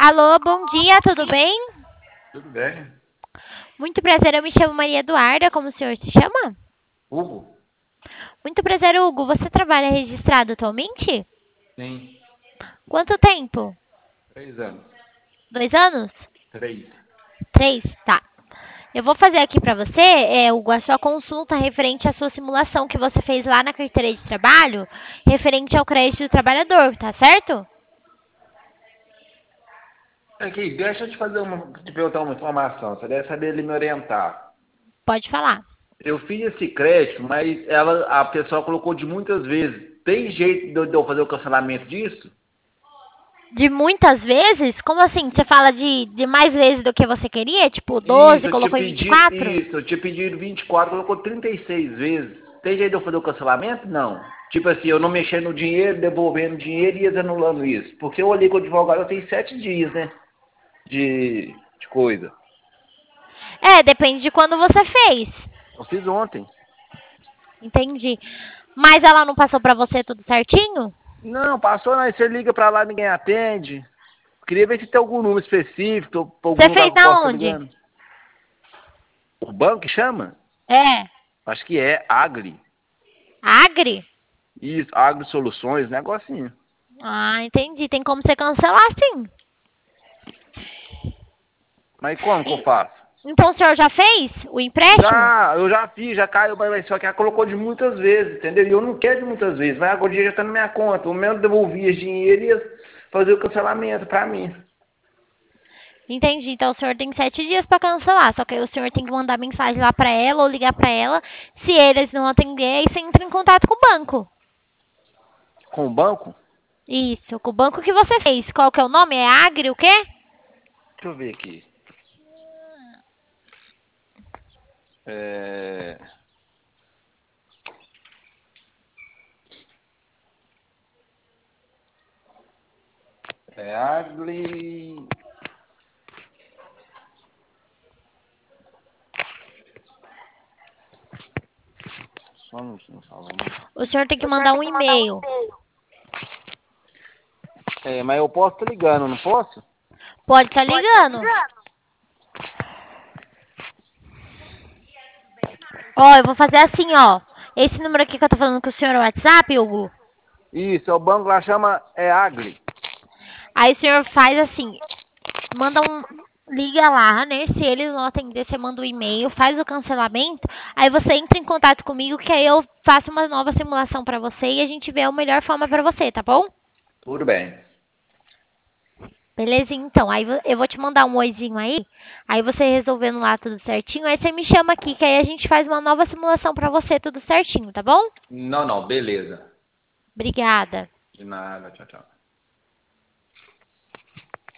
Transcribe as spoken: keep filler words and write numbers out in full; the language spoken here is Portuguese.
Alô, bom dia, tudo bem? Tudo bem? Muito prazer, eu me chamo Maria Eduarda, como o senhor se chama? Hugo? Muito prazer, Hugo. Você trabalha registrado atualmente? Sim. Quanto tempo? Três anos. Dois anos? Três. Três? Tá. Eu vou fazer aqui pra você, é, Hugo, a sua consulta referente à sua simulação que você fez lá na carteira de trabalho, referente ao crédito do trabalhador, tá certo? Aqui, deixa eu te fazer uma, te perguntar uma informação. Você deve saber ele me orientar. Pode falar. Eu fiz esse crédito, mas ela, a pessoa colocou de muitas vezes. Tem jeito de eu de eu fazer o cancelamento disso? De muitas vezes? Como assim? Você fala de, de mais vezes do que você queria? Tipo, doze, Isso, eu te colocou em pedi, vinte e quatro? isso, eu tinha pedido vinte e quatro, colocou trinta e seis vezes. Tem jeito de eu fazer o cancelamento? Não. Tipo assim, eu não mexendo no dinheiro, devolvendo dinheiro e eles anulando isso. Porque eu olhei com o advogado, eu tenho sete dias, né? De, de coisa. É, depende de quando você fez. Eu fiz ontem. Entendi. Mas ela não passou pra você tudo certinho? Não, passou, não. Aí você liga pra lá, ninguém atende. Queria ver se tem algum número específico, ou algum Você lugar fez que eu na possa estar onde? ligando. O banco que chama? É. Acho que é Agri. Agri? Isso, Agri Soluções, negocinho. Ah, entendi. Tem como você cancelar, sim. Mas como que eu E- faço? então o senhor já fez o empréstimo? Já, eu já fiz, já caiu, mas só que ela colocou de muitas vezes, entendeu? E eu não quero de muitas vezes, mas agora o dinheiro já tá na minha conta. O mesmo devolvia esse dinheiro e ia fazer o cancelamento pra mim. Entendi. Então o senhor tem sete dias pra cancelar. Só que aí o senhor tem que mandar mensagem lá pra ela ou ligar pra ela. Se eles não atenderem, aí você entra em contato com o banco. Com o banco? Isso, com o banco que você fez. Qual que é o nome? É Agri o quê? Deixa eu ver aqui. É, é Agri. Só um minutinho, só um minutinho. O senhor tem que mandar um e-mail. É, mas eu posso estar ligando, não posso? Pode estar ligando. Ó, eu vou fazer assim, ó. Esse número aqui que eu tô falando com o senhor é o WhatsApp, Hugo. Isso, é o banco lá chama é Agri. Aí o senhor faz assim, manda um. Liga lá, né? Se eles não atender, você manda um e-mail, faz o cancelamento. Aí você entra em contato comigo, que aí eu faço uma nova simulação pra você e a gente vê a melhor forma pra você, tá bom? Tudo bem. Beleza? Então, aí vo- eu vou te mandar um oizinho aí. Aí você resolvendo lá tudo certinho, aí você me chama aqui, que aí a gente faz uma nova simulação pra você, tudo certinho, tá bom? Não, não, beleza. Obrigada. De nada, tchau, tchau.